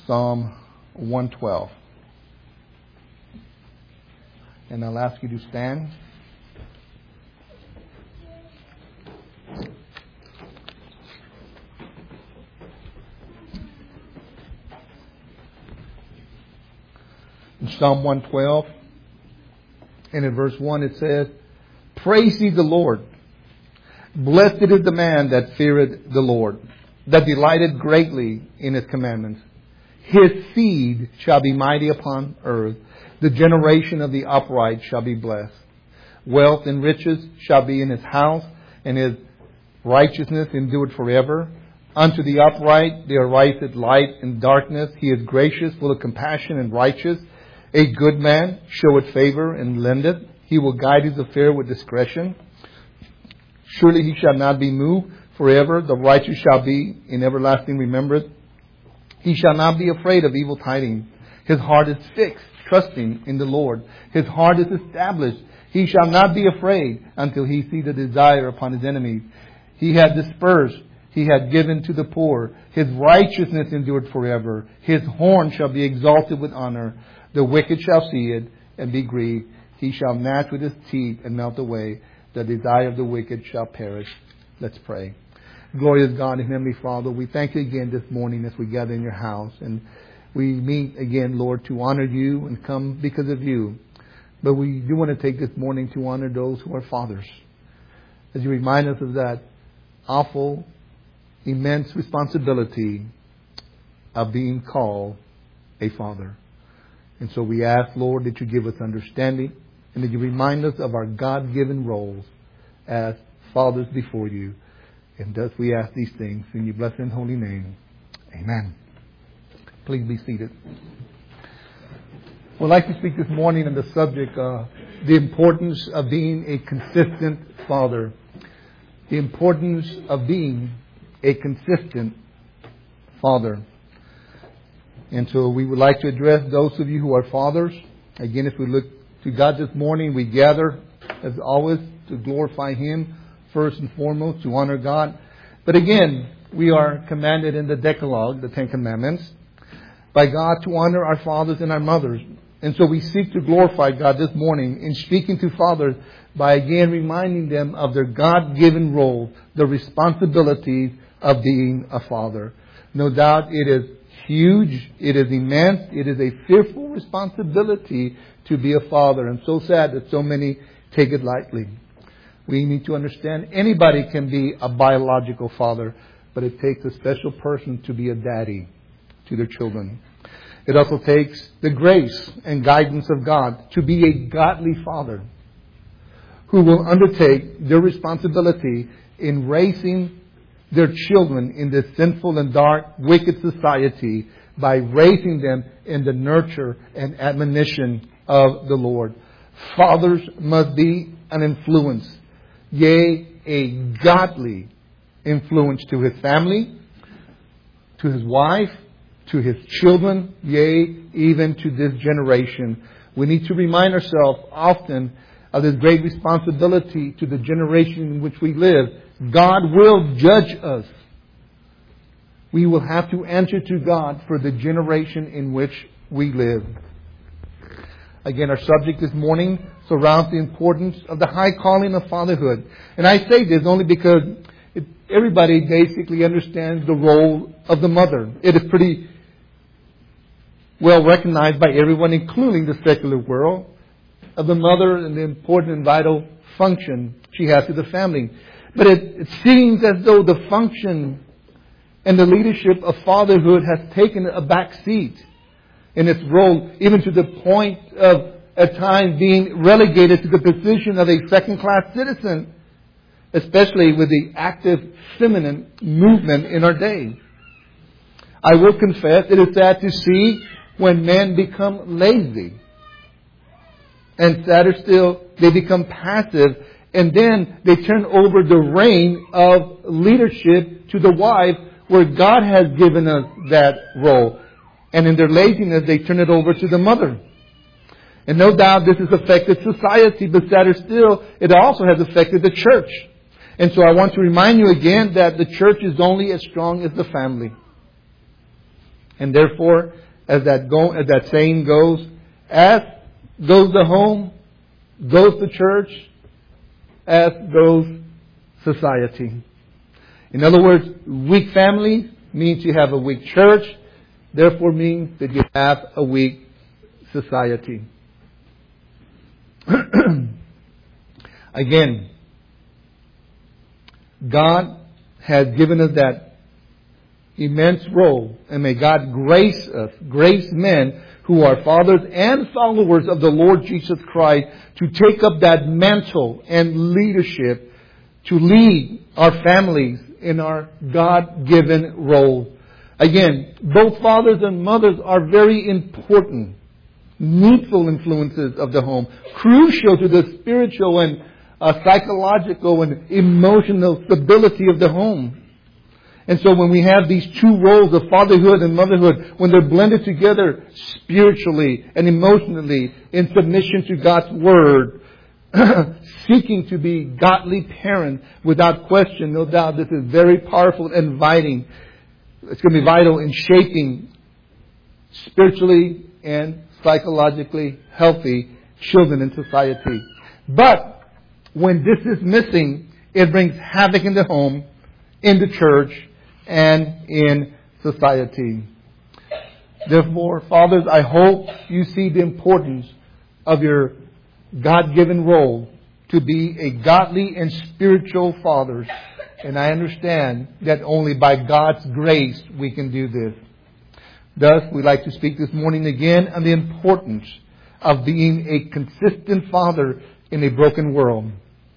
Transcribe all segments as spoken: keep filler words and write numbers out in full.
Psalm one twelve. And I'll ask you to stand. In Psalm one twelve, and in verse one it says, Praise ye the Lord. Blessed is the man that feareth the Lord, that delighted greatly in His commandments. His seed shall be mighty upon earth. The generation of the upright shall be blessed. Wealth and riches shall be in his house, and his righteousness endured forever. Unto the upright there ariseth light and darkness. He is gracious, full of compassion, and righteous. A good man showeth favor and lendeth. He will guide his affair with discretion. Surely he shall not be moved forever. The righteous shall be in everlasting remembrance. He shall not be afraid of evil tidings. His heart is fixed, trusting in the Lord. His heart is established. He shall not be afraid until he see the desire upon his enemies. He hath dispersed. He hath given to the poor. His righteousness endured forever. His horn shall be exalted with honor. The wicked shall see it and be grieved. He shall gnash with his teeth and melt away. The desire of the wicked shall perish. Let's pray. Glorious God and Heavenly Father, we thank you again this morning as we gather in your house. And we meet again, Lord, to honor you and come because of you. But we do want to take this morning to honor those who are fathers. As you remind us of that awful, immense responsibility of being called a father. And so we ask, Lord, that you give us understanding and that you remind us of our God-given roles as fathers before you. And thus we ask these things in your blessed and holy name. Amen. Please be seated. I'd like to speak this morning on the subject of the importance of being a consistent father. The importance of being a consistent father. And so we would like to address those of you who are fathers. Again, if we look to God this morning, we gather, as always, to glorify Him first and foremost, to honor God. But again, we are commanded in the Decalogue, the Ten Commandments, by God to honor our fathers and our mothers. And so we seek to glorify God this morning in speaking to fathers by again reminding them of their God-given role, the responsibilities of being a father. No doubt it is huge, it is immense, it is a fearful responsibility to be a father. And so sad that so many take it lightly. We need to understand anybody can be a biological father, but it takes a special person to be a daddy to their children. It also takes the grace and guidance of God to be a godly father who will undertake their responsibility in raising their children in this sinful and dark, wicked society by raising them in the nurture and admonition of the Lord. Fathers must be an influence, yea, a godly influence to his family, to his wife, to his children, yea, even to this generation. We need to remind ourselves often of this great responsibility to the generation in which we live. God will judge us. We will have to answer to God for the generation in which we live. Again, our subject this morning surrounds the importance of the high calling of fatherhood. And I say this only because it, everybody basically understands the role of the mother. It is pretty well recognized by everyone, including the secular world, of the mother and the important and vital function she has to the family. But it, it seems as though the function and the leadership of fatherhood has taken a back seat in its role, even to the point of at times being relegated to the position of a second-class citizen, especially with the active feminine movement in our day. I will confess it is sad to see when men become lazy. And sadder still, they become passive, and then they turn over the reign of leadership to the wife, where God has given us that role. And in their laziness, they turn it over to the mother. And no doubt this has affected society, but sadder still, it also has affected the church. And so I want to remind you again that the church is only as strong as the family. And therefore, as that go, as that saying goes, as goes the home, goes the church, as goes society. In other words, weak family means you have a weak church, therefore means that you have a weak society. Again, God has given us that immense role, and may God grace us, grace men who are fathers and followers of the Lord Jesus Christ to take up that mantle and leadership to lead our families in our God-given role. Again, both fathers and mothers are very important, needful influences of the home, crucial to the spiritual and uh, psychological and emotional stability of the home. And so when we have these two roles of fatherhood and motherhood, when they're blended together spiritually and emotionally in submission to God's Word, seeking to be godly parents without question, no doubt this is very powerful and vital. It's going to be vital in shaping spiritually and psychologically healthy children in society. But when this is missing, it brings havoc in the home, in the church, and in society. Therefore, fathers, I hope you see the importance of your God-given role to be a godly and spiritual fathers. And I understand that only by God's grace we can do this. Thus, we'd like to speak this morning again on the importance of being a consistent father in a broken world.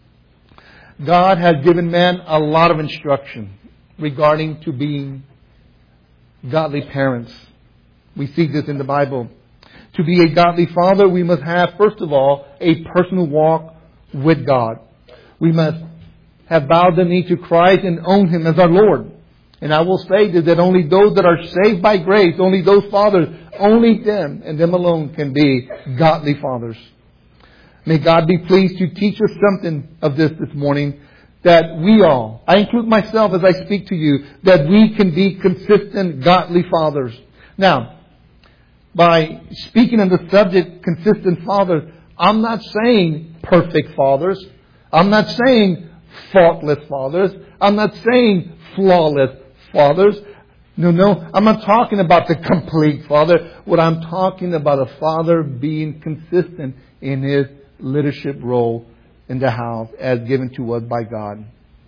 God has given man a lot of instruction regarding to being godly parents. We see this in the Bible. To be a godly father, we must have, first of all, a personal walk with God. We must have bowed the knee to Christ and own Him as our Lord. And I will say this, that only those that are saved by grace, only those fathers, only them and them alone can be godly fathers. May God be pleased to teach us something of this this morning, that we all, I include myself as I speak to you, that we can be consistent, godly fathers. Now, by speaking on the subject, consistent fathers, I'm not saying perfect fathers. I'm not saying faultless fathers. I'm not saying flawless fathers. No, no, I'm not talking about the complete father. What I'm talking about, a father being consistent in his leadership role in the house as given to us by God.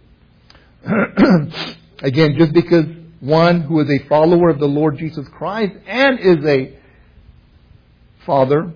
Again, just because one who is a follower of the Lord Jesus Christ and is a father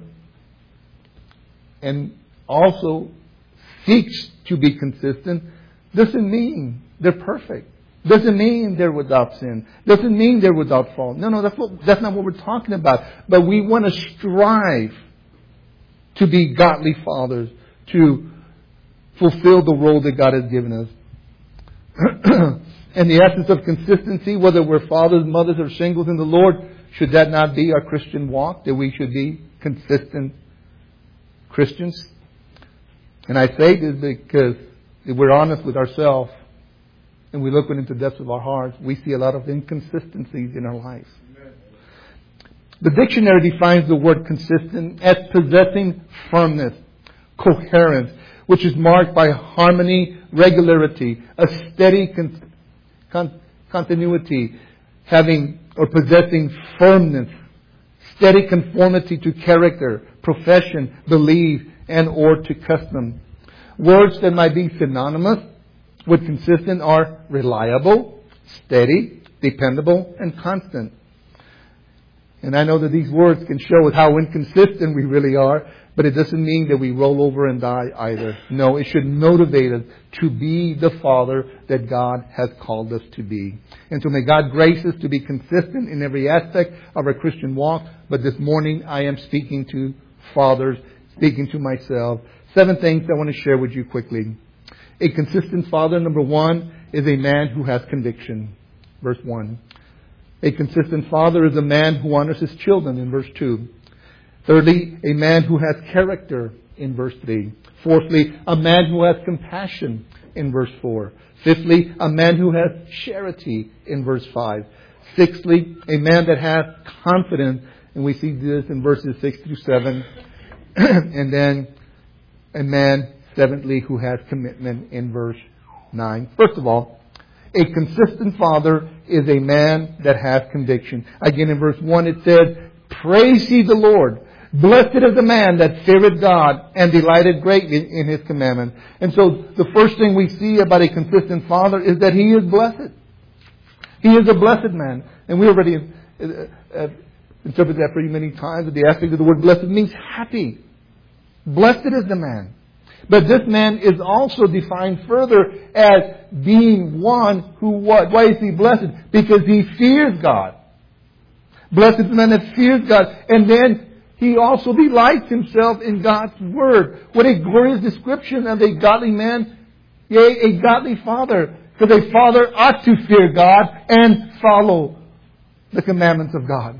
and also seeks to be consistent doesn't mean they're perfect. Doesn't mean they're without sin. Doesn't mean they're without fault. No, no, that's what, that's not what we're talking about. But we want to strive to be godly fathers, to fulfill the role that God has given us. And the essence of consistency, whether we're fathers, mothers, or singles in the Lord, should that not be our Christian walk, that we should be consistent Christians? And I say this because if we're honest with ourselves and we look into the depths of our hearts, we see a lot of inconsistencies in our lives. The dictionary defines the word consistent as possessing firmness, coherence, which is marked by harmony, regularity, a steady con- con- continuity, having or possessing firmness, steady conformity to character, profession, belief, and or to custom. Words that might be synonymous with consistent are reliable, steady, dependable, and constant. And I know that these words can show us how inconsistent we really are, but it doesn't mean that we roll over and die either. No, it should motivate us to be the father that God has called us to be. And so may God grace us to be consistent in every aspect of our Christian walk. But this morning I am speaking to fathers, speaking to myself. Seven things I want to share with you quickly. A consistent father, number one, is a man who has conviction. Verse one. A consistent father is a man who honors his children, in verse two. Thirdly, a man who has character, in verse three. Fourthly, a man who has compassion, in verse four. Fifthly, a man who has charity, in verse five. Sixthly, a man that has confidence. And we see this in verses six through seven. And then a man, seventhly, who has commitment in verse nine. First of all, a consistent father is a man that has conviction. Again, in verse one it says, "Praise ye the Lord. Blessed is the man that feareth God and delighteth greatly in His commandments." And so the first thing we see about a consistent father is that he is blessed. He is a blessed man. And we already uh, uh, interpreted that pretty many times. The aspect of the word blessed means happy. Blessed is the man. But this man is also defined further as being one who what? Why is he blessed? Because he fears God. Blessed is the man that fears God. And then he also delights himself in God's Word. What a glorious description of a godly man, yea, a godly father. Because a father ought to fear God and follow the commandments of God.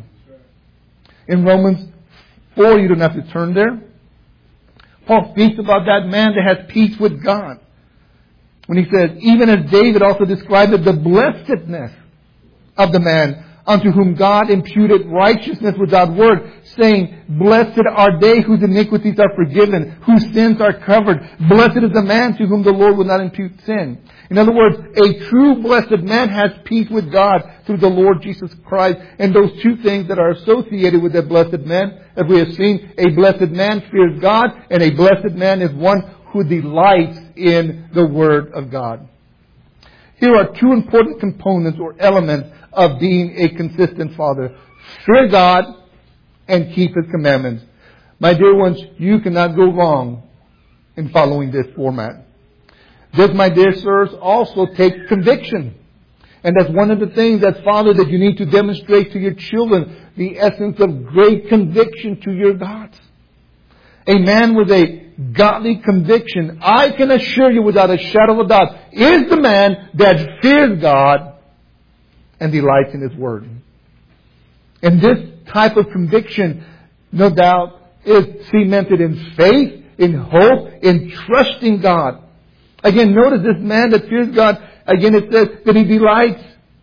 In Romans four, you don't have to turn there. Paul speaks about that man that has peace with God. When he says, even as David also described it, the blessedness of the man unto whom God imputed righteousness without work, saying, "Blessed are they whose iniquities are forgiven, whose sins are covered. Blessed is the man to whom the Lord will not impute sin." In other words, a true blessed man has peace with God through the Lord Jesus Christ. And those two things that are associated with a blessed man, as we have seen, a blessed man fears God, and a blessed man is one who delights in the Word of God. Here are two important components or elements of being a consistent father. Fear God and keep His commandments. My dear ones, you cannot go wrong in following this format. This, my dear sirs, also takes conviction. And that's one of the things as father that you need to demonstrate to your children, the essence of great conviction to your God. A man with a godly conviction, I can assure you without a shadow of a doubt, is the man that fears God and delights in His Word. And this type of conviction, no doubt, is cemented in faith, in hope, in trusting God. Again, notice this man that fears God, again it says that he delights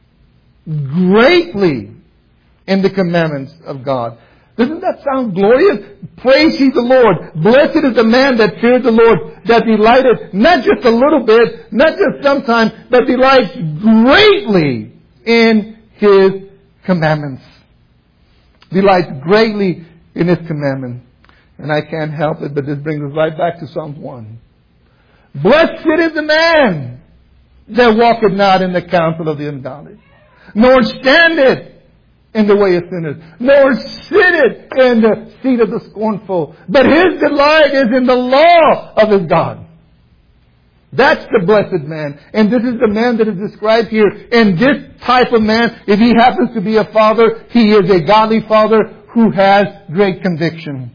greatly in the commandments of God. Doesn't that sound glorious? Praise ye the Lord. Blessed is the man that fears the Lord, that delighteth not just a little bit, not just sometime, but delights greatly in His commandments. Delights greatly in His commandments. And I can't help it, but this brings us right back to Psalms one. Blessed is the man that walketh not in the counsel of the ungodly, nor standeth in the way of sinners, nor sitteth in the seat of the scornful. But his delight is in the law of his God. That's the blessed man. And this is the man that is described here. And this type of man, if he happens to be a father, he is a godly father who has great conviction.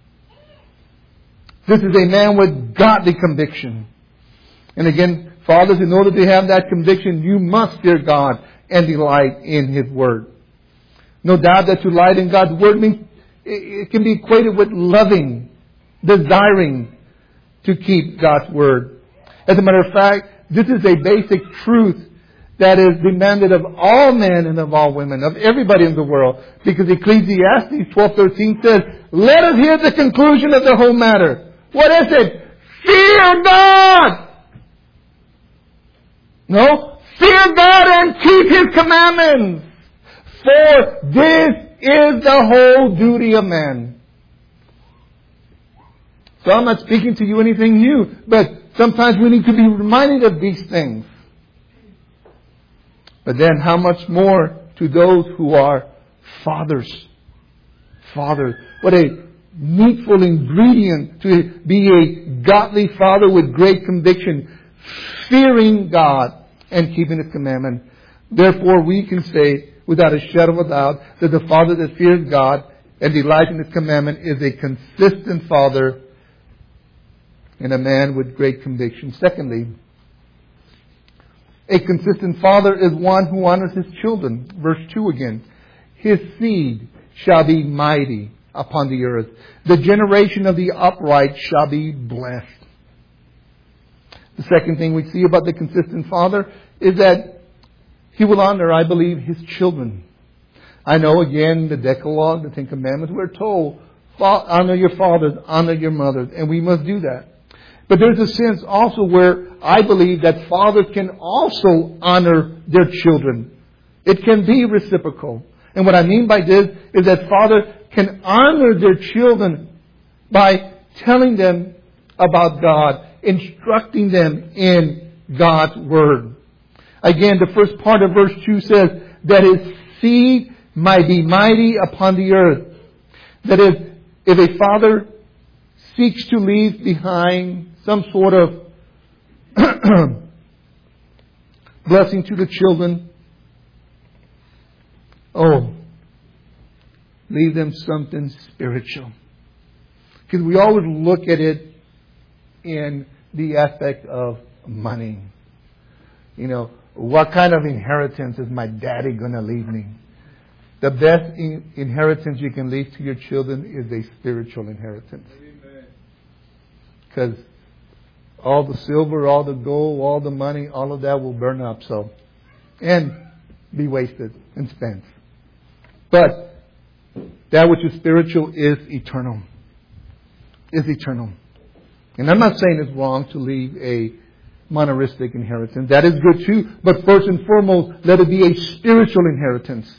This is a man with godly conviction. And again, fathers, in order to have that conviction, you must fear God and delight in His Word. No doubt that to delight in God's Word means it can be equated with loving, desiring to keep God's Word. As a matter of fact, this is a basic truth that is demanded of all men and of all women, of everybody in the world. Because Ecclesiastes twelve thirteen says, "Let us hear the conclusion of the whole matter." What is it? Fear God! No? Fear God and keep His commandments. For this is the whole duty of man. So I'm not speaking to you anything new, but sometimes we need to be reminded of these things. But then how much more to those who are fathers. Fathers. What a needful ingredient to be a godly father with great conviction, fearing God and keeping His commandment. Therefore, we can say without a shadow of a doubt that the father that fears God and delights in His commandment is a consistent father and a man with great conviction. Secondly, a consistent father is one who honors his children. Verse two again. His seed shall be mighty upon the earth. The generation of the upright shall be blessed. The second thing we see about the consistent father is that He will honor, I believe, His children. I know, again, the Decalogue, the Ten Commandments, we're told, honor your fathers, honor your mothers, and we must do that. But there's a sense also where I believe that fathers can also honor their children. It can be reciprocal. And what I mean by this is that fathers can honor their children by telling them about God, instructing them in God's Word. Again, the first part of verse two says that His seed might be mighty upon the earth. That is, if a father seeks to leave behind some sort of blessing to the children, oh, leave them something spiritual. Because we always look at it in the aspect of money. You know, what kind of inheritance is my daddy going to leave me? The best in- inheritance you can leave to your children is a spiritual inheritance. Because all the silver, all the gold, all the money, all of that will burn up, so, and be wasted and spent. But that which is spiritual is eternal. Is eternal. And I'm not saying it's wrong to leave a moneristic inheritance. That is good too. But first and foremost, let it be a spiritual inheritance.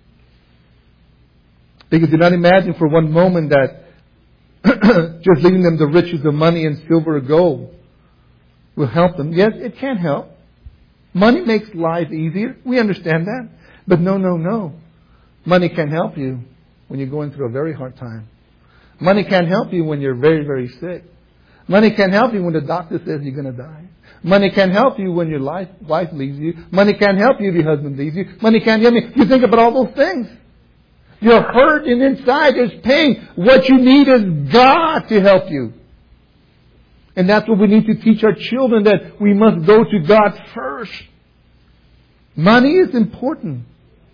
Because do not imagine for one moment that just leaving them the riches of money and silver or gold will help them. Yes, it can help. Money makes life easier. We understand that. But no, no, no. Money can help you when you're going through a very hard time. Money can help you when you're very, very sick. Money can help you when the doctor says you're going to die. Money can help you when your life, wife leaves you. Money can help you if your husband leaves you. Money can help you. You think about all those things. You're hurt and inside there's pain. What you need is God to help you. And that's what we need to teach our children, that we must go to God first. Money is important.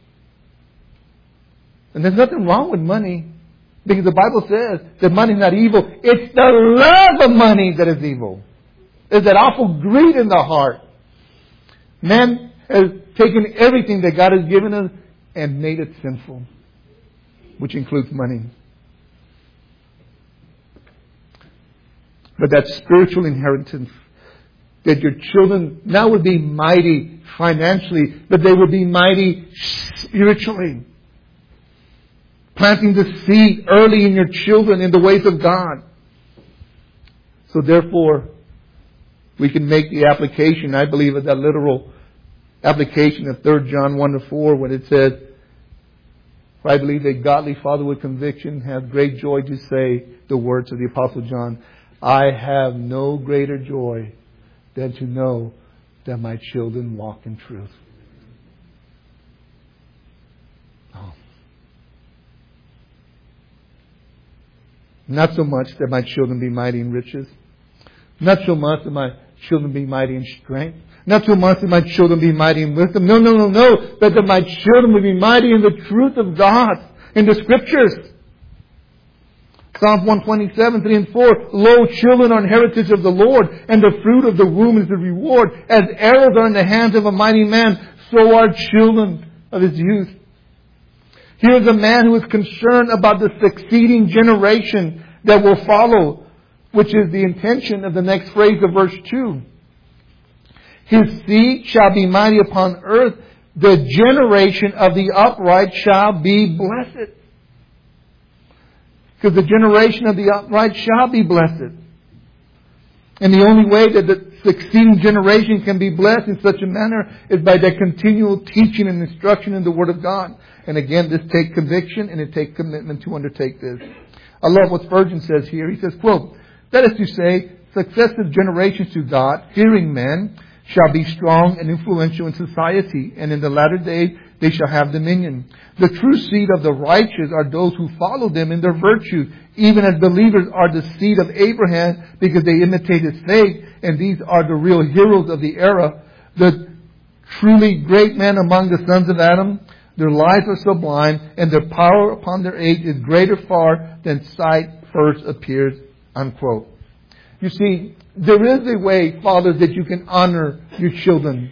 And there's nothing wrong with money. Because the Bible says that money is not evil. It's the love of money that is evil. It's that awful greed in the heart. Man has taken everything that God has given us and made it sinful. Which includes money. But that spiritual inheritance, that your children now would be mighty financially, but they would be mighty spiritually. Planting the seed early in your children in the ways of God. So therefore, we can make the application, I believe, of that literal application of Third John one to four, when it says, for I believe a godly father with conviction has great joy to say the words of the Apostle John, I have no greater joy than to know that my children walk in truth. Oh. Not so much that my children be mighty in riches. Not so much that my children be mighty in strength. Not so much that my children be mighty in wisdom. No, no, no, no. But that my children will be mighty in the truth of God, in the Scriptures. Psalm one twenty-seven, three and four. Lo, children are an heritage of the Lord, and the fruit of the womb is the reward. As arrows are in the hands of a mighty man, so are children of his youth. Here is a man who is concerned about the succeeding generation that will follow, which is the intention of the next phrase of verse two. His seed shall be mighty upon earth. The generation of the upright shall be blessed. Because the generation of the upright shall be blessed. And the only way that the succeeding generation can be blessed in such a manner is by their continual teaching and instruction in the Word of God. And again, this takes conviction and it takes commitment to undertake this. I love what Spurgeon says here. He says, quote, that is to say, successive generations to God, fearing men, shall be strong and influential in society, and in the latter days they shall have dominion. The true seed of the righteous are those who follow them in their virtues, even as believers are the seed of Abraham, because they imitate his faith, and these are the real heroes of the era. The truly great men among the sons of Adam, their lives are sublime, and their power upon their age is greater far than sight first appears, unquote. You see, there is a way, fathers, that you can honor your children.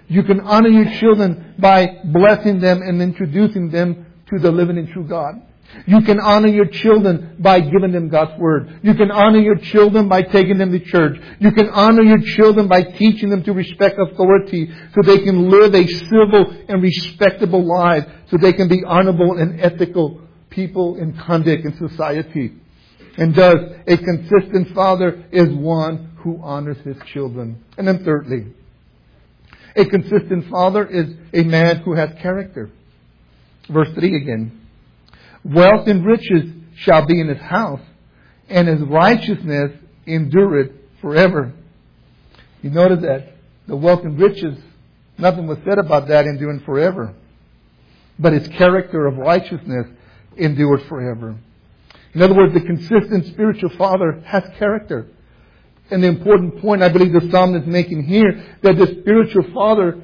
You can honor your children by blessing them and introducing them to the living and true God. You can honor your children by giving them God's Word. You can honor your children by taking them to church. You can honor your children by teaching them to respect authority so they can live a civil and respectable life, so they can be honorable and ethical people in conduct in society. And thus, a consistent father is one who honors his children. And then thirdly, a consistent father is a man who has character. Verse three again. Wealth and riches shall be in his house, and his righteousness endureth forever. You notice that the wealth and riches, nothing was said about that enduring forever. But his character of righteousness endures forever. In other words, the consistent spiritual father has character. And the important point I believe the psalmist is making here, that the spiritual father,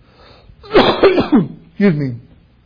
excuse me,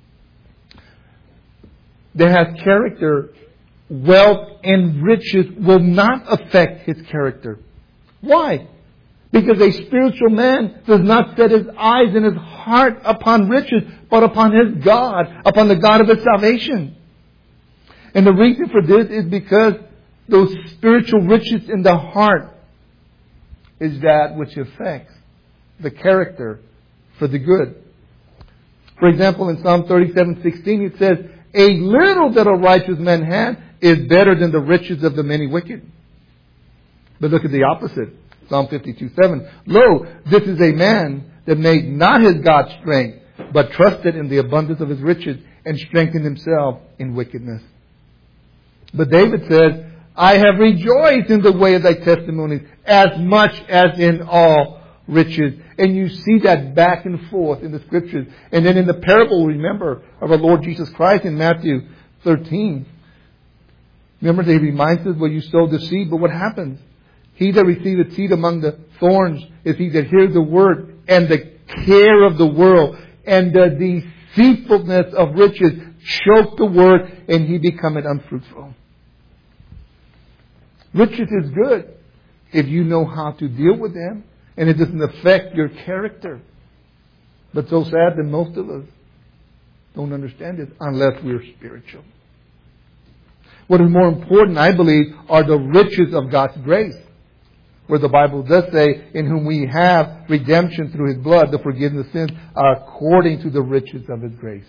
that has character, wealth and riches will not affect his character. Why? Because a spiritual man does not set his eyes and his heart upon riches, but upon his God, upon the God of his salvation. And the reason for this is because those spiritual riches in the heart is that which affects the character for the good. For example, in Psalm thirty-seven sixteen it says, a little that a righteous man has is better than the riches of the many wicked. But look at the opposite. Psalm fifty-two seven. Lo, this is a man that made not his God strength, but trusted in the abundance of his riches and strengthened himself in wickedness. But David says, I have rejoiced in the way of thy testimonies as much as in all riches. And you see that back and forth in the scriptures. And then in the parable, remember, of our Lord Jesus Christ in Matthew thirteen. Remember, he reminds us, well, you sow the seed, but what happens? He that receives the seed among the thorns is he that hears the word, and the care of the world and the deceitfulness of riches choke the word, and he becometh unfruitful. Riches is good if you know how to deal with them and it doesn't affect your character. But so sad that most of us don't understand it unless we're spiritual. What is more important, I believe, are the riches of God's grace. Where the Bible does say, in whom we have redemption through His blood, the forgiveness of sins, according to the riches of His grace.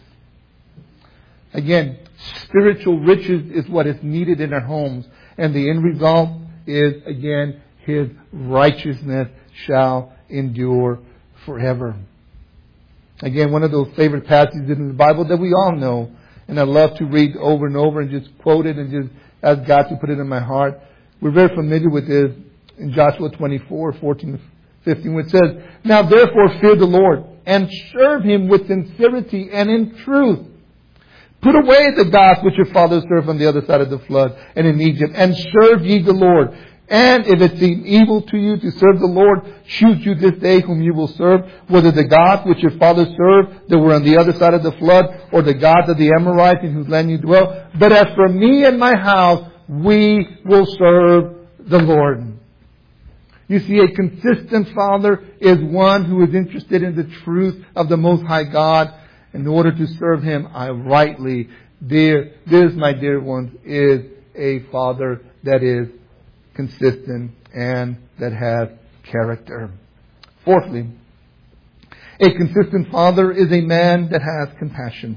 Again, spiritual riches is what is needed in our homes. And the end result is, again, His righteousness shall endure forever. Again, one of those favorite passages in the Bible that we all know. And I love to read over and over and just quote it and just ask God to put it in my heart. We're very familiar with this in Joshua twenty-four, fourteen to fifteen, which says, Now therefore fear the Lord and serve Him with sincerity and in truth. Put away the gods which your fathers served on the other side of the flood and in Egypt, and serve ye the Lord. And if it seem evil to you to serve the Lord, choose you this day whom you will serve, whether the gods which your fathers served that were on the other side of the flood, or the gods of the Amorites in whose land you dwell. But as for me and my house, we will serve the Lord. You see, a consistent father is one who is interested in the truth of the Most High God. In order to serve Him, I rightly, dear, this, my dear ones, is a father that is consistent and that has character. Fourthly, a consistent father is a man that has compassion.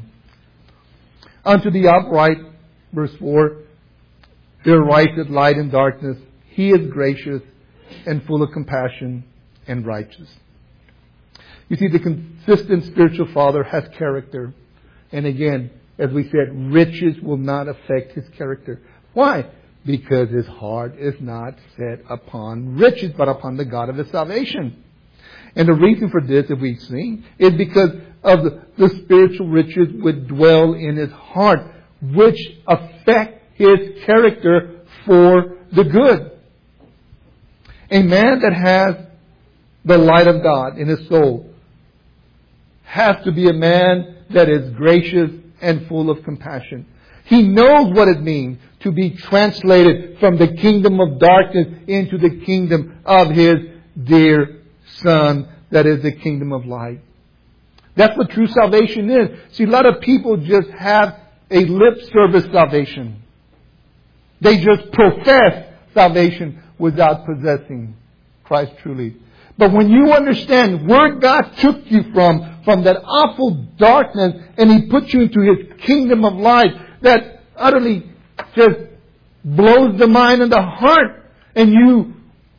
Unto the upright, verse four, there riseth light in darkness. He is gracious and full of compassion and righteous. You see, the consistent spiritual father has character. And again, as we said, riches will not affect his character. Why? Because his heart is not set upon riches, but upon the God of his salvation. And the reason for this, if we've seen, is because of the, the spiritual riches would dwell in his heart, which affect his character for the good. A man that has the light of God in his soul has to be a man that is gracious and full of compassion. He knows what it means to be translated from the kingdom of darkness into the kingdom of His dear Son, that is the kingdom of light. That's what true salvation is. See, a lot of people just have a lip service salvation. They just profess salvation without possessing Christ truly. But when you understand where God took you from, from that awful darkness, and He put you into His kingdom of light, that utterly just blows the mind and the heart, and you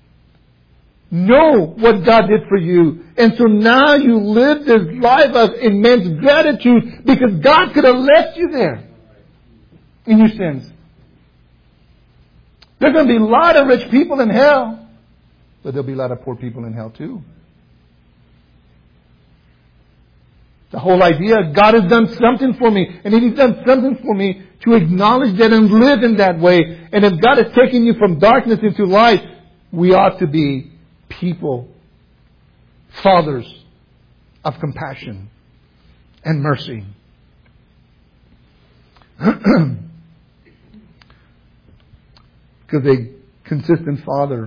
know what God did for you. And so now you live this life of immense gratitude because God could have left you there in your sins. There's going to be a lot of rich people in hell, but there'll be a lot of poor people in hell too. The whole idea, God has done something for me. And if He's done something for me, to acknowledge that and live in that way. And if God has taken you from darkness into light, we ought to be people, fathers of compassion and mercy. Because a consistent father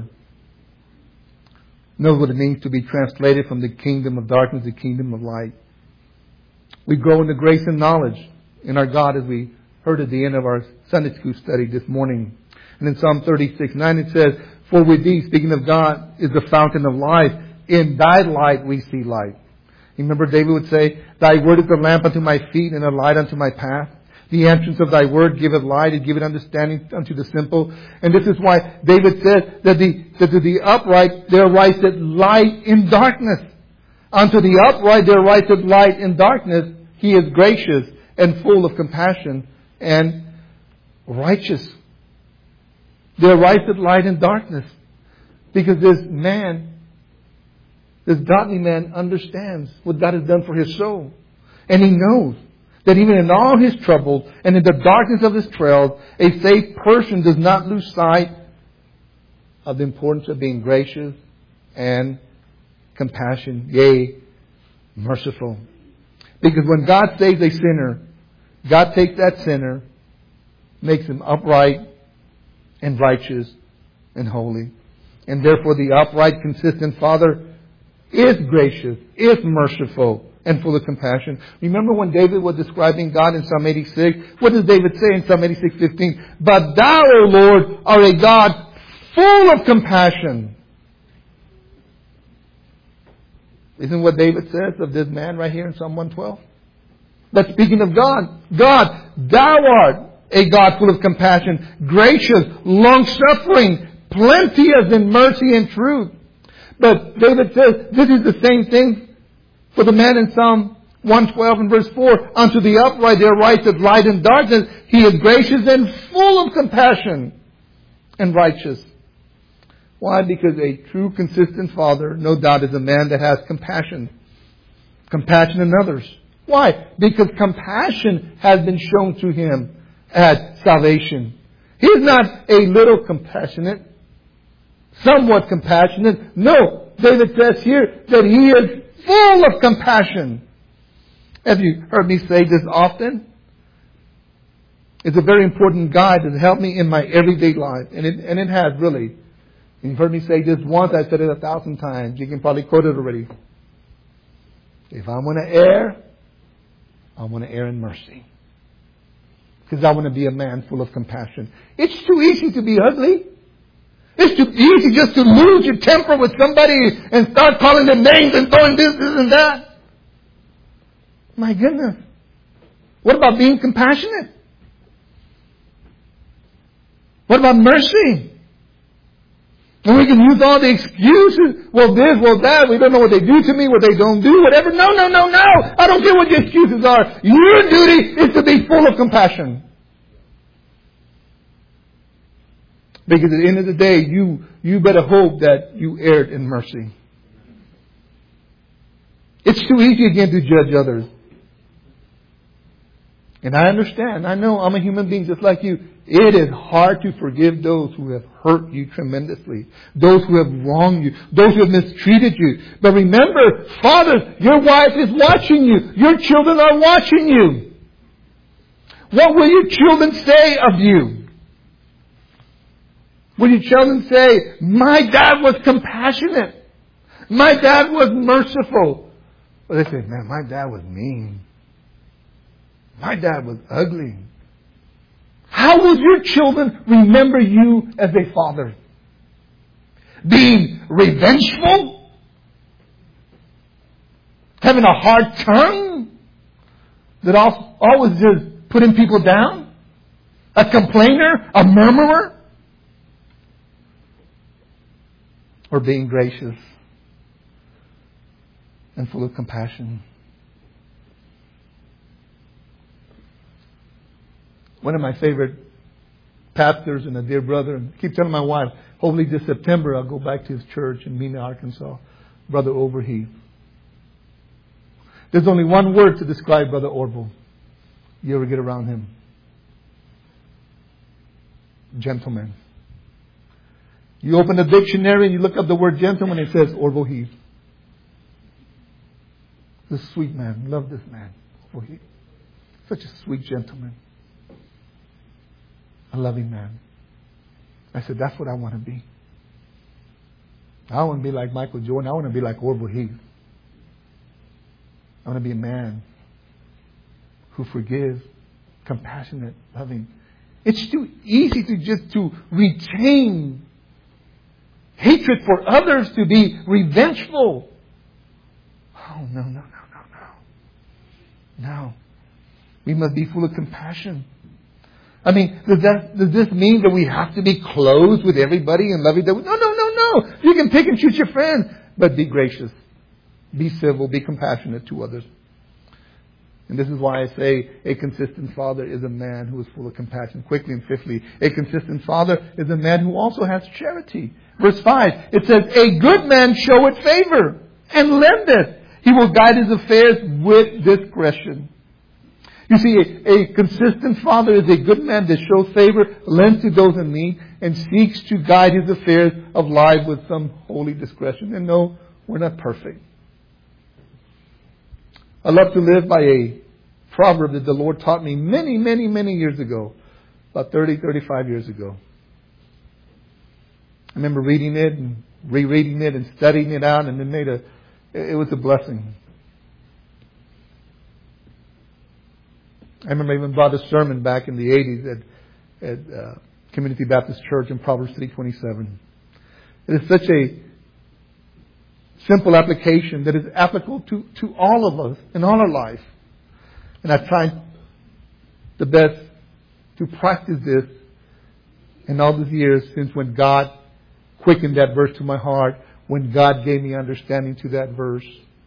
knows what it means to be translated from the kingdom of darkness to the kingdom of light. We grow in the grace and knowledge in our God, as we heard at the end of our Sunday school study this morning. And in Psalm thirty-six nine it says, "For with thee," speaking of God, "is the fountain of life. In thy light we see light." You remember David would say, "Thy word is a lamp unto my feet and a light unto my path. The entrance of thy word giveth light, and giveth understanding unto the simple." And this is why David said that the, that to the upright there riseth light in darkness. Unto the upright there riseth light in darkness. He is gracious and full of compassion and righteous. There riseth light in darkness. Because this man, this godly man, understands what God has done for his soul. And he knows that even in all his troubles and in the darkness of his trails, a saved person does not lose sight of the importance of being gracious and compassion, yea, merciful. Because when God saves a sinner, God takes that sinner, makes him upright and righteous and holy. And therefore the upright, consistent Father is gracious, is merciful, and full of compassion. Remember when David was describing God in Psalm eighty-six? What does David say in Psalm eighty-six fifteen? "But thou, O Lord, are a God full of compassion." Isn't what David says of this man right here in Psalm one twelve? But speaking of God, God, thou art a God full of compassion, gracious, long-suffering, plenteous in mercy and truth. But David says this is the same thing for the man in Psalm one twelve and verse four. "Unto the upright there riseth light in darkness. He is gracious and full of compassion and righteous." Why? Because a true, consistent father, no doubt, is a man that has compassion. Compassion in others. Why? Because compassion has been shown to him at salvation. He is not a little compassionate, somewhat compassionate. No, David says here that he is full of compassion. Have you heard me say this often? It's a very important guide to help me in my everyday life. And it, and it has really. You've heard me say this once, I've said it a thousand times. You can probably quote it already. If I want to err, I want to err in mercy. Because I want to be a man full of compassion. It's too easy to be ugly. It's too easy just to lose your temper with somebody and start calling them names and throwing this, this, and that. My goodness. What about being compassionate? What about mercy? And we can use all the excuses. Well, this, well, that. We don't know what they do to me, what they don't do, whatever. No, no, no, no. I don't care what your excuses are. Your duty is to be full of compassion. Because at the end of the day, you, you better hope that you erred in mercy. It's too easy again to judge others. And I understand. I know I'm a human being just like you. It is hard to forgive those who have hurt you tremendously. Those who have wronged you. Those who have mistreated you. But remember, fathers, your wife is watching you. Your children are watching you. What will your children say of you? Will your children say, "My dad was compassionate. My dad was merciful. But they say, man, my dad was mean. My dad was ugly. How will your children remember you as a father? Being revengeful? Having a hard tongue? That always just putting people down? A complainer? A murmurer? Or being gracious and full of compassion? One of my favorite pastors and a dear brother, and I keep telling my wife, hopefully this September I'll go back to his church in Mena, Arkansas, Brother Overheath. There's only one word to describe Brother Orville. You ever get around him? Gentleman. You open the dictionary and you look up the word gentleman, it says Orville Heath. This sweet man. Love this man. Orville Heath. Such a sweet gentleman. A loving man. I said, that's what I want to be. I want to be like Michael Jordan. I want to be like Orville Heath. I want to be a man who forgives, compassionate, loving. It's too easy to just to retain hatred for others, to be revengeful. Oh, no, no, no, no, no. No. We must be full of compassion. I mean, does that, does this mean that we have to be closed with everybody and love each other? No, no, no, no. You can pick and choose your friends, but be gracious. Be civil. Be compassionate to others. And this is why I say a consistent father is a man who is full of compassion. Quickly and fifthly, a consistent father is a man who also has charity. Verse five, it says, a good man showeth favor and lendeth. He will guide his affairs with discretion. You see, a, a consistent father is a good man that shows favor, lends to those in need, and seeks to guide his affairs of life with some holy discretion. And no, we're not perfect. I love to live by a proverb that the Lord taught me many, many, many years ago. About thirty, thirty-five years ago. I remember reading it and rereading it and studying it out, and it made a, it was a blessing. I remember I even brought a sermon back in the eighties at, at uh, Community Baptist Church in Proverbs three twenty-seven. It is such a simple application that is applicable to, to all of us in all our life. And I've tried the best to practice this in all these years since when God quickened that verse to my heart, when God gave me understanding to that verse.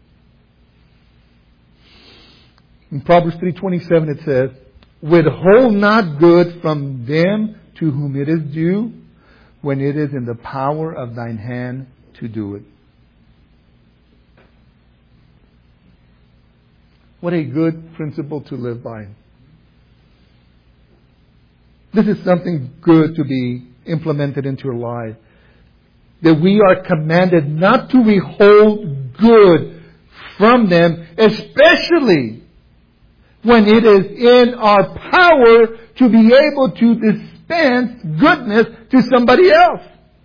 In Proverbs three twenty-seven it says, withhold not good from them to whom it is due, when it is in the power of thine hand to do it. What a good principle to live by. This is something good to be implemented into your life. That we are commanded not to withhold good from them, especially when it is in our power to be able to dispense goodness to somebody else.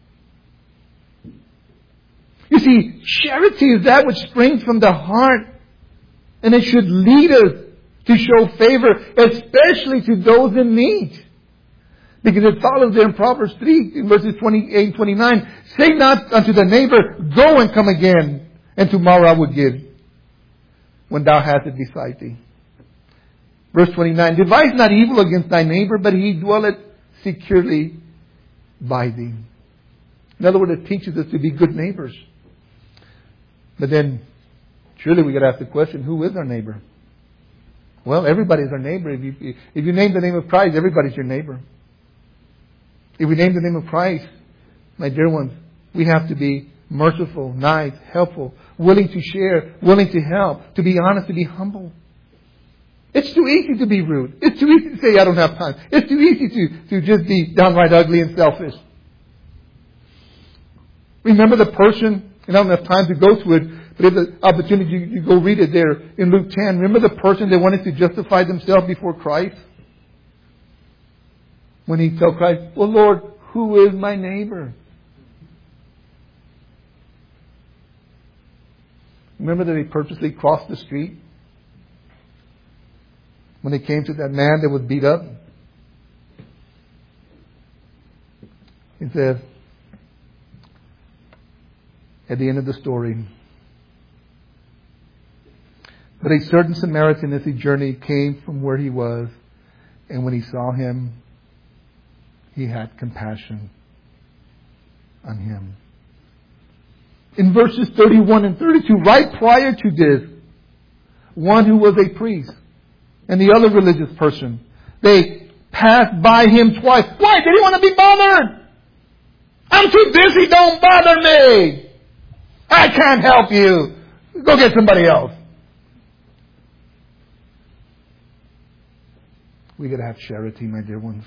You see, charity is that which springs from the heart. And it should lead us to show favor, especially to those in need. Because it follows there in Proverbs three, in verses twenty-eight and twenty-nine, say not unto the neighbor, go and come again, and tomorrow I will give, when thou hast it beside thee. Verse twenty-nine, devise not evil against thy neighbor, but he dwelleth securely by thee. In other words, it teaches us to be good neighbors. But then, surely we got to ask the question, who is our neighbor? Well, everybody's our neighbor. If you, if you name the name of Christ, everybody's your neighbor. If we name the name of Christ, my dear ones, we have to be merciful, nice, helpful, willing to share, willing to help, to be honest, to be humble. It's too easy to be rude. It's too easy to say, I don't have time. It's too easy to, to just be downright ugly and selfish. Remember the person, and I don't have time to go through it, but if the opportunity, you, you go read it there in Luke ten. Remember the person that wanted to justify themselves before Christ? When he told Christ, well, Lord, who is my neighbor? Remember that they purposely crossed the street when they came to that man that was beat up? He says, at the end of the story, but a certain Samaritan as he journeyed came from where he was, and when he saw him, he had compassion on him. In verses thirty-one and thirty-two, right prior to this, one who was a priest and the other religious person, they passed by him twice. Why? Did he want to be bothered? I'm too busy, don't bother me. I can't help you. Go get somebody else. We got to have charity, my dear ones.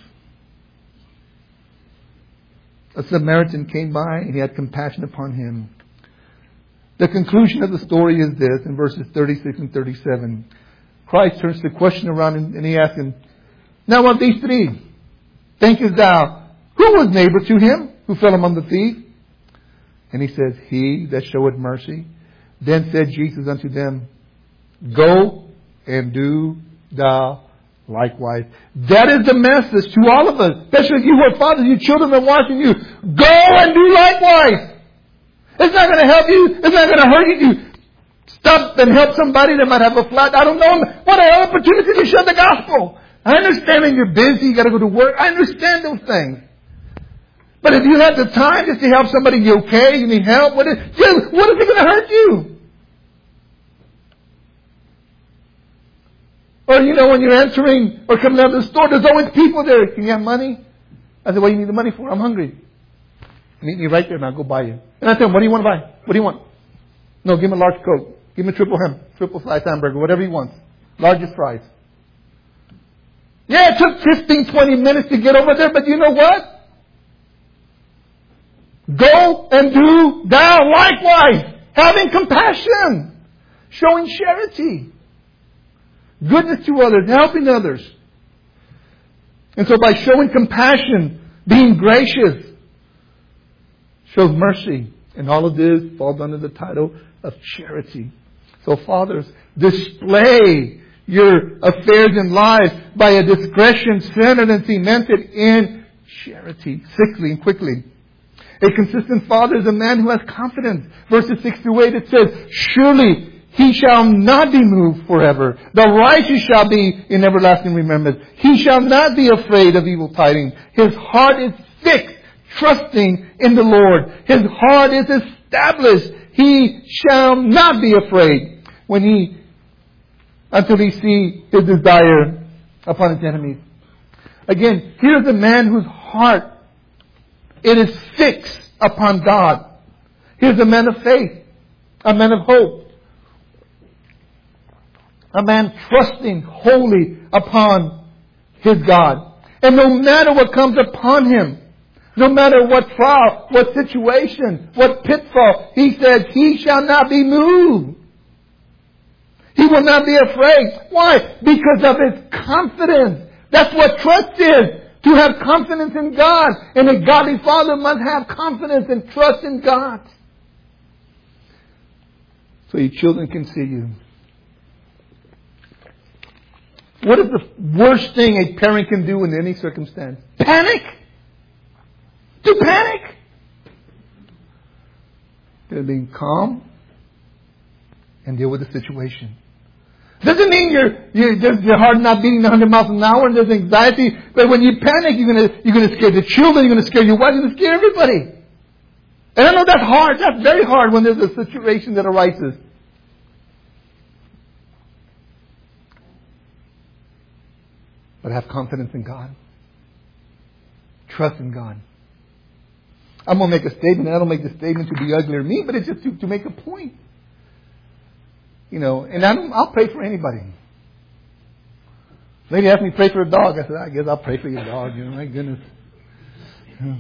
A Samaritan came by and he had compassion upon him. The conclusion of the story is this, in verses thirty-six and thirty-seven. Christ turns the question around and he asks him, now of these three, thinkest thou, who was neighbor to him who fell among the thieves? And he says, he that showeth mercy. Then said Jesus unto them, go and do thou likewise. That is the message to all of us, especially you who are fathers, you children are watching you. Go and do likewise. It's not going to help you. It's not going to hurt you to stop and help somebody that might have a flat. I don't know. What an opportunity to share the gospel. I understand that you're busy. You got to go to work. I understand those things. But if you have the time just to help somebody, you okay? You need help? What is, what is it going to hurt you? Or, you know, when you're entering or coming out of the store, there's always people there. Can you have money? I said, what do you need the money for? I'm hungry. Meet me right there and I'll go buy you. And I tell him, what do you want to buy? What do you want? No, give him a large Coke. Give him a triple ham, triple slice hamburger, whatever he wants. Largest fries. Yeah, it took fifteen, twenty minutes to get over there, but you know what? Go and do thou likewise. Having compassion. Showing charity. Goodness to others. Helping others. And so by showing compassion, being gracious, shows mercy. And all of this falls under the title of charity. So fathers, display your affairs in life by a discretion centered and cemented in charity. Sixthly and quickly. A consistent father is a man who has confidence. Verses six through eight it says, surely he shall not be moved forever. The righteous shall be in everlasting remembrance. He shall not be afraid of evil tidings. His heart is fixed, trusting in the Lord. His heart is established. He shall not be afraid when he, until he see his desire upon his enemies. Again, here's a man whose heart, it is fixed upon God. Here's a man of faith, a man of hope, a man trusting wholly upon his God. And no matter what comes upon him, no matter what trial, what situation, what pitfall, he says he shall not be moved. He will not be afraid. Why? Because of his confidence. That's what trust is. To have confidence in God. And a godly father must have confidence and trust in God. So your children can see you. What is the worst thing a parent can do in any circumstance? Panic? To panic? They're being calm and deal with the situation. Doesn't mean you're, you're just, your heart not beating one hundred miles an hour and there's anxiety. But when you panic, you're gonna you're gonna scare the children. You're gonna scare your wife. You're gonna scare everybody. And I know that's hard. That's very hard when there's a situation that arises. But have confidence in God. Trust in God. I'm going to make a statement. I don't make the statement to be ugly or mean, but it's just to, to make a point. You know, and I don't, I'll pray for anybody. Lady asked me to pray for a dog. I said, I guess I'll pray for your dog. You know, my goodness. You know.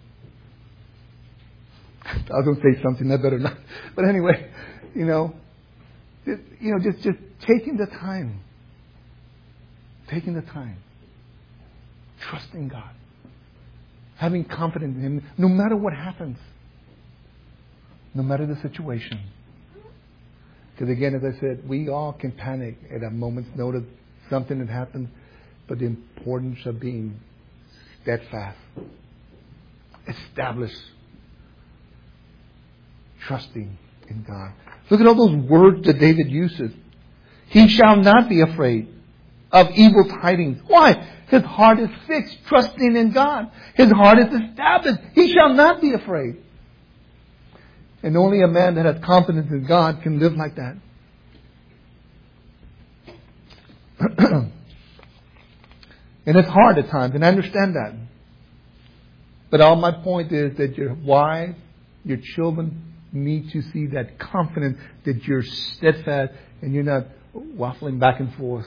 I was going to say something, I better not. But anyway, you know, just, you know, just, just taking the time. Taking the time. Trusting God. Having confidence in Him, no matter what happens. No matter the situation. Because again, as I said, we all can panic at a moment's notice, something that happens. But the importance of being steadfast, established, trusting in God. Look at all those words that David uses. He shall not be afraid of evil tidings. Why? His heart is fixed, trusting in God. His heart is established. He shall not be afraid. And only a man that has confidence in God can live like that. And it's hard at times, and I understand that. But all my point is that your wife, your children need to see that confidence that you're steadfast and you're not waffling back and forth.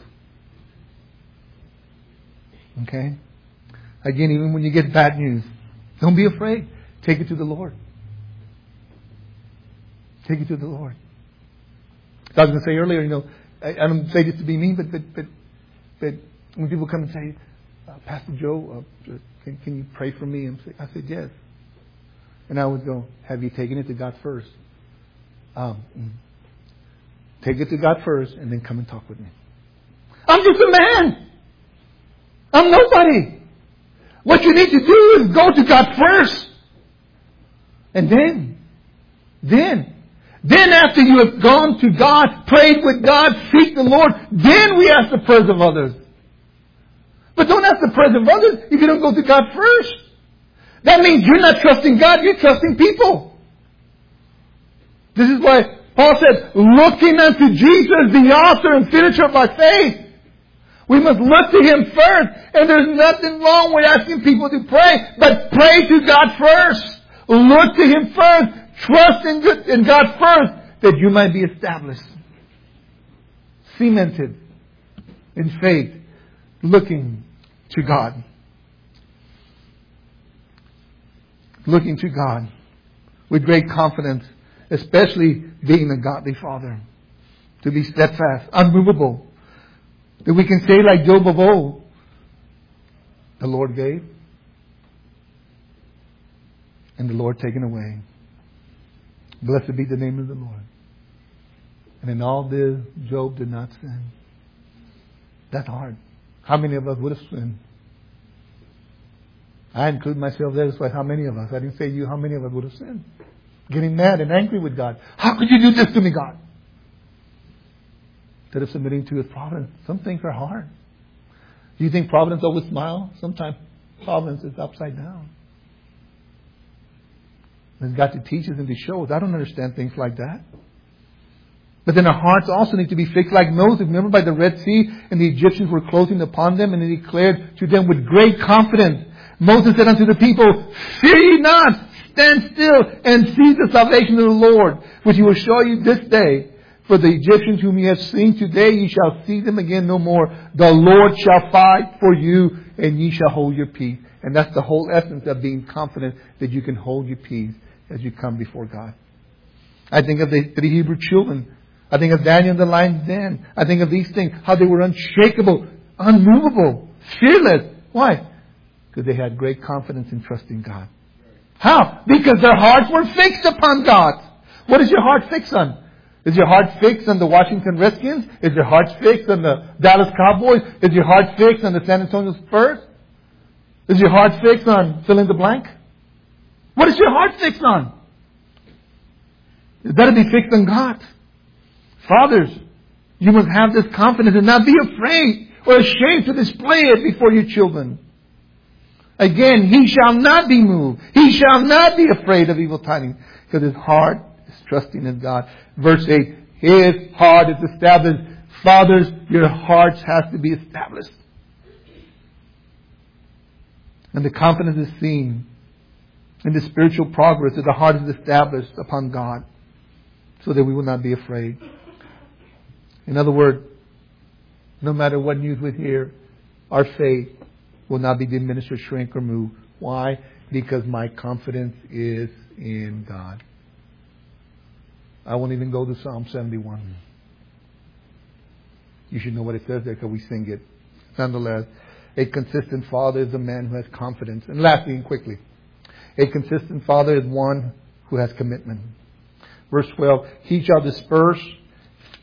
Okay? Again, even when you get bad news, don't be afraid. Take it to the Lord. Take it to the Lord. So I was going to say earlier, you know, I, I don't say this to be mean, but but but, but when people come and say, uh, Pastor Joe, uh, can, can you pray for me? And I said, yes. And I would go, have you taken it to God first? Um, take it to God first and then come and talk with me. I'm just a man. I'm nobody. What you need to do is go to God first. And then, then, then after you have gone to God, prayed with God, seek the Lord, then we ask the prayers of others. But don't ask the prayers of others if you don't go to God first. That means you're not trusting God, you're trusting people. This is why Paul said, looking unto Jesus, the author and finisher of our faith. We must look to Him first. And there's nothing wrong with asking people to pray. But pray to God first. Look to Him first. Trust in, in God first. That you might be established. Cemented in faith. Looking to God. Looking to God. With great confidence. Especially being a godly father. To be steadfast. Unmovable. That we can say like Job of old, the Lord gave, and the Lord taken away. Blessed be the name of the Lord. And in all this, Job did not sin. That's hard. How many of us would have sinned? I include myself there. That's why how many of us? I didn't say you. How many of us would have sinned? Getting mad and angry with God. How could you do this to me, God? Instead of submitting to His providence. Some things are hard. Do you think providence always smiles? Sometimes providence is upside down. And it's got to teach us and to show us. I don't understand things like that. But then our hearts also need to be fixed like Moses. Remember by the Red Sea and the Egyptians were closing upon them and He declared to them with great confidence. Moses said unto the people, fear ye not, stand still and see the salvation of the Lord, which He will show you this day. For the Egyptians whom ye have seen today, ye shall see them again no more. The Lord shall fight for you, and ye shall hold your peace. And that's the whole essence of being confident that you can hold your peace as you come before God. I think of the three Hebrew children. I think of Daniel in the lion's den. I think of these things, how they were unshakable, unmovable, fearless. Why? Because they had great confidence in trusting God. How? Because their hearts were fixed upon God. What is your heart fixed on? Is your heart fixed on the Washington Redskins? Is your heart fixed on the Dallas Cowboys? Is your heart fixed on the San Antonio Spurs? Is your heart fixed on fill in the blank? What is your heart fixed on? It better be fixed on God. Fathers, you must have this confidence and not be afraid or ashamed to display it before your children. Again, he shall not be moved. He shall not be afraid of evil tidings because his heart is trusting in God. Verse eight, his heart is established. Fathers, your hearts have to be established. And the confidence is seen in the spiritual progress that the heart is established upon God so that we will not be afraid. In other words, no matter what news we hear, our faith will not be diminished or shrink or move. Why? Because my confidence is in God. I won't even go to Psalm seventy-one. You should know what it says there because we sing it. Nonetheless, a consistent father is a man who has confidence. And lastly and quickly, a consistent father is one who has commitment. Verse twelve, he shall disperse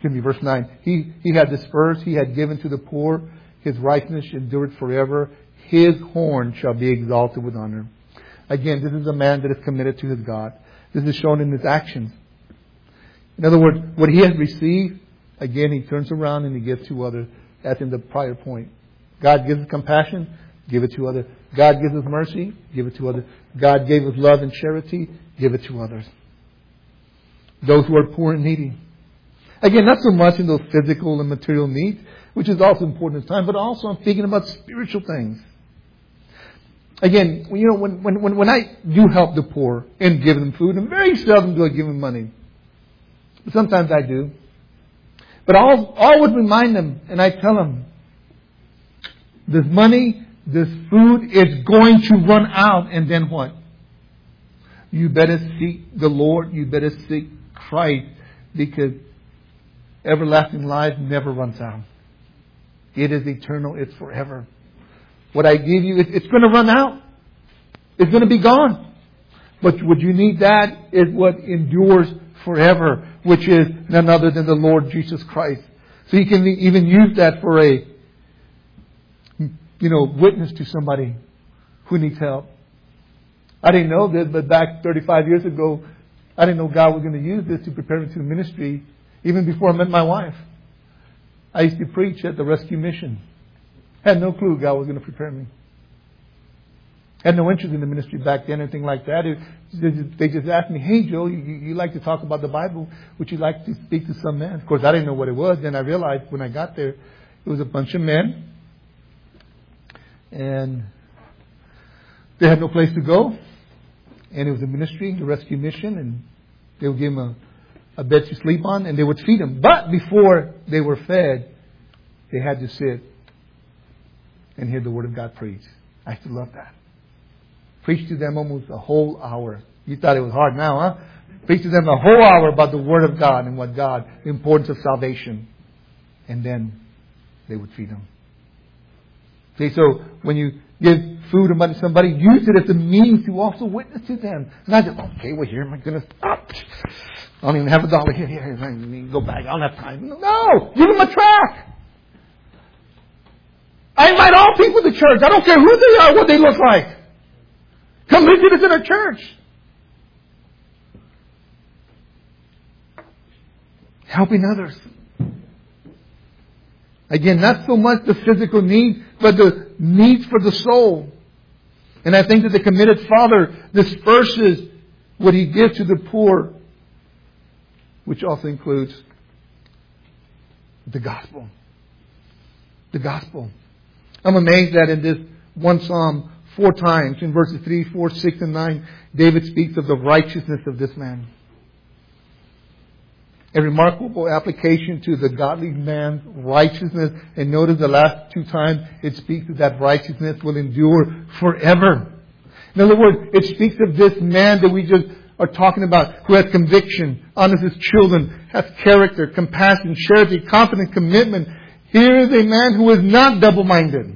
Excuse me, verse nine. He, he had dispersed, he had given to the poor. His righteousness endured forever. His horn shall be exalted with honor. Again, this is a man that is committed to his God. This is shown in his actions. In other words, what he has received, again, he turns around and he gives to others. That's in the prior point. God gives us compassion, give it to others. God gives us mercy, give it to others. God gave us love and charity, give it to others. Those who are poor and needy. Again, not so much in those physical and material needs, which is also important at times, but also I'm thinking about spiritual things. Again, you know, when, when, when I do help the poor and give them food, and very seldom do I give them money. But sometimes I do. But I'll always remind them, and I tell them, this money, this food is going to run out, and then what? You better seek the Lord, you better seek Christ, because everlasting life never runs out. It is eternal, it's forever. What I give you, it's going to run out. It's going to be gone. But what you need, that is what endures forever, which is none other than the Lord Jesus Christ. So you can even use that for a, you know, witness to somebody who needs help. I didn't know this, but back thirty-five years ago, I didn't know God was going to use this to prepare me to the ministry, even before I met my wife. I used to preach at the rescue mission. Had no clue God was going to prepare me. Had no interest in the ministry back then, anything like that. It, they just asked me, hey, Joe, you, you like to talk about the Bible. Would you like to speak to some men? Of course, I didn't know what it was. Then I realized when I got there, it was a bunch of men. And they had no place to go. And it was a ministry, the rescue mission. And they would give them a, a bed to sleep on. And they would feed them. But before they were fed, they had to sit and hear the Word of God preached. I used to love that. Preach to them almost a whole hour. You thought it was hard now, huh? Preach to them a whole hour about the Word of God and what God, the importance of salvation. And then they would feed them. See, so when you give food or money to somebody, use it as a means to also witness to them. Not just, okay, well here, my goodness, oh, I don't even have a dollar here, here, here, go back, I don't have time. No, give them a tract. I invite all people to church. I don't care who they are, what they look like. Come visit us in our church. Helping others. Again, not so much the physical need, but the needs for the soul. And I think that the committed father disperses what he gives to the poor, which also includes the gospel. The gospel. I'm amazed that in this one psalm, four times, in verses three, four, six, and nine, David speaks of the righteousness of this man. A remarkable application to the godly man's righteousness. And notice the last two times it speaks of that righteousness will endure forever. In other words, it speaks of this man that we just are talking about, who has conviction, honors his children, has character, compassion, charity, confidence, commitment. Here is a man who is not double-minded.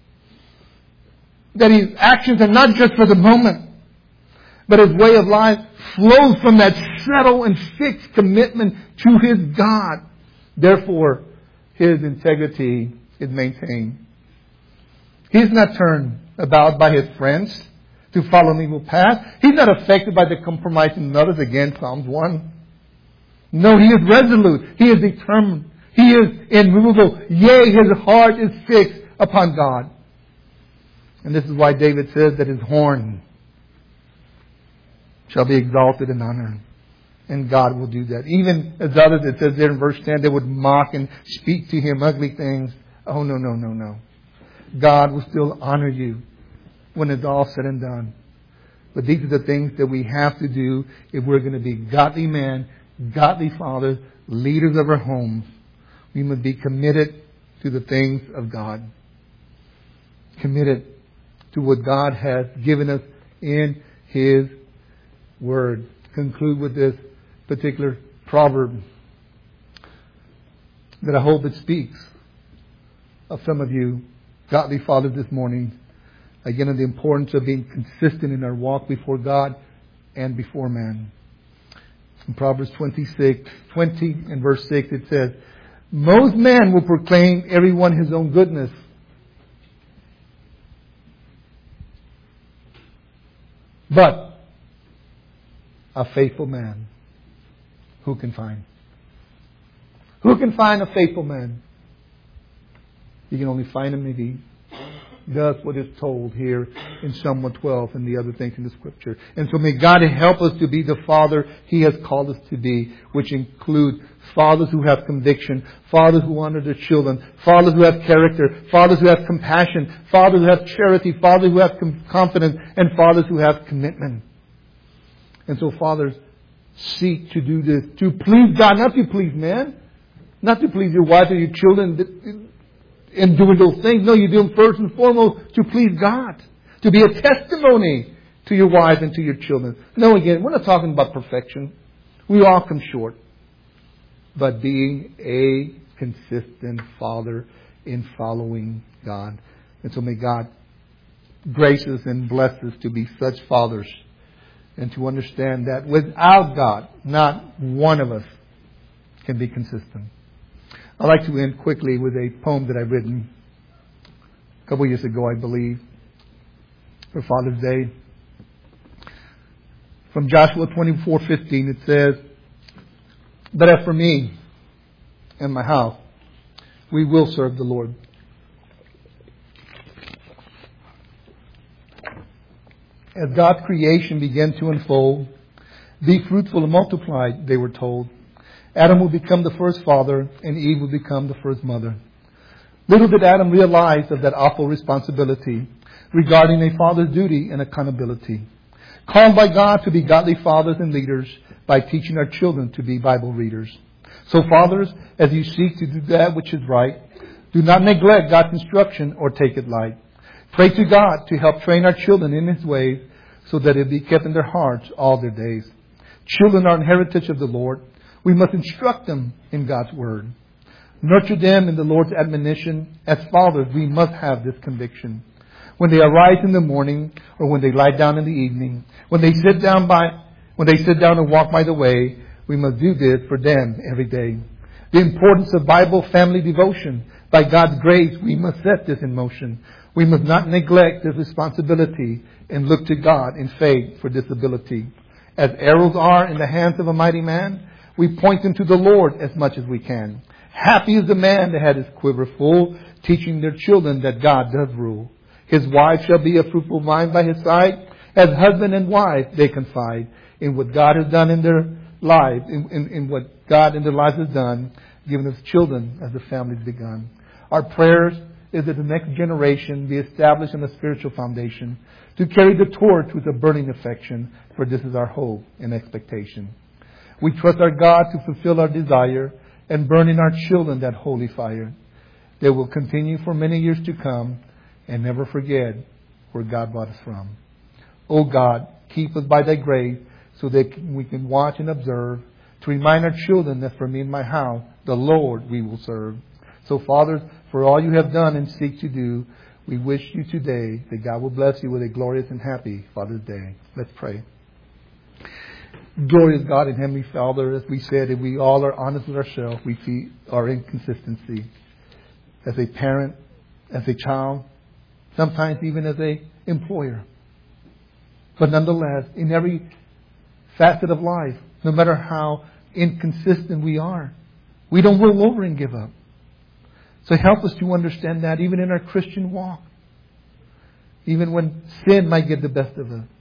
That his actions are not just for the moment, but his way of life flows from that settled and fixed commitment to his God. Therefore, his integrity is maintained. He is not turned about by his friends to follow an evil path. He's not affected by the compromising others. Again, Psalms one. No, he is resolute. He is determined. He is immovable. Yea, his heart is fixed upon God. And this is why David says that his horn shall be exalted in honor. And God will do that. Even as others, it says there in verse ten, they would mock and speak to him ugly things. Oh, no, no, no, no. God will still honor you when it's all said and done. But these are the things that we have to do if we're going to be godly men, godly fathers, leaders of our homes. We must be committed to the things of God. Committed to what God has given us in His Word. Conclude with this particular proverb that I hope it speaks of some of you godly fathers this morning. Again, of the importance of being consistent in our walk before God and before man. In Proverbs twenty-six, twenty and verse six, it says, most men will proclaim everyone his own goodness. But a faithful man, who can find? Who can find a faithful man? You can only find him if he does what is told here in Psalm one twelve and the other things in the Scripture. And so may God help us to be the Father He has called us to be, which include fathers who have conviction, fathers who honor their children, fathers who have character, fathers who have compassion, fathers who have charity, fathers who have com- confidence, and fathers who have commitment. And so fathers, seek to do this, to please God, not to please man, not to please your wife or your children in doing those things. No, you do them first and foremost to please God, to be a testimony to your wife and to your children. No, again, we're not talking about perfection. We all come short. But being a consistent father in following God. And so may God grace us and bless us to be such fathers, and to understand that without God, not one of us can be consistent. I'd like to end quickly with a poem that I've written a couple of years ago, I believe, for Father's Day. From Joshua twenty-four fifteen, it says, but as for me and my house, we will serve the Lord. As God's creation began to unfold, be fruitful and multiply, they were told. Adam will become the first father and Eve will become the first mother. Little did Adam realize of that awful responsibility regarding a father's duty and accountability. Called by God to be godly fathers and leaders by teaching our children to be Bible readers. So fathers, as you seek to do that which is right, do not neglect God's instruction or take it light. Pray to God to help train our children in His ways so that it be kept in their hearts all their days. Children are an heritage of the Lord. We must instruct them in God's Word. Nurture them in the Lord's admonition. As fathers, we must have this conviction. When they arise in the morning or when they lie down in the evening, when they sit down by, when they sit down and walk by the way, we must do this for them every day. The importance of Bible family devotion. By God's grace, we must set this in motion. We must not neglect this responsibility and look to God in faith for this ability. As arrows are in the hands of a mighty man, we point them to the Lord as much as we can. Happy is the man that had his quiver full, teaching their children that God does rule. His wife shall be a fruitful vine by his side. As husband and wife, they confide in what God has done in their lives, in, in, in what God in their lives has done, giving us children as the family's begun. Our prayers is that the next generation be established on a spiritual foundation to carry the torch with a burning affection, for this is our hope and expectation. We trust our God to fulfill our desire and burn in our children that holy fire. They will continue for many years to come and never forget where God brought us from. O God, keep us by thy grace so that we can watch and observe, to remind our children that for me and my house, the Lord we will serve. So, fathers, for all you have done and seek to do, we wish you today that God will bless you with a glorious and happy Father's Day. Let's pray. Glorious God and Heavenly Father, as we said, if we all are honest with ourselves, we see our inconsistency. As a parent, as a child, sometimes even as a employer. But nonetheless, in every facet of life, no matter how inconsistent we are, we don't roll over and give up. So help us to understand that even in our Christian walk. Even when sin might get the best of us.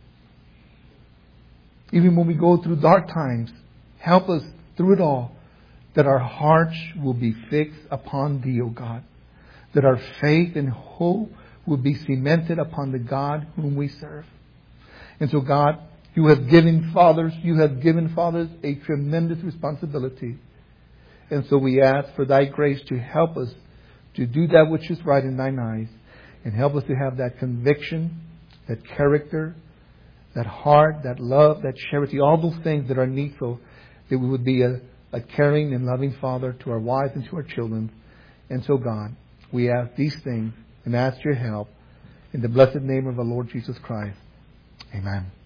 Even when we go through dark times, help us through it all that our hearts will be fixed upon Thee, O God. That our faith and hope will be cemented upon the God whom we serve. And so, God, You have given fathers, You have given fathers a tremendous responsibility. And so we ask for Thy grace to help us to do that which is right in Thine eyes. And help us to have that conviction, that character, that heart, that love, that charity, all those things that are needful, that we would be a, a caring and loving father to our wives and to our children. And so, God, we ask these things and ask Your help in the blessed name of our Lord Jesus Christ. Amen.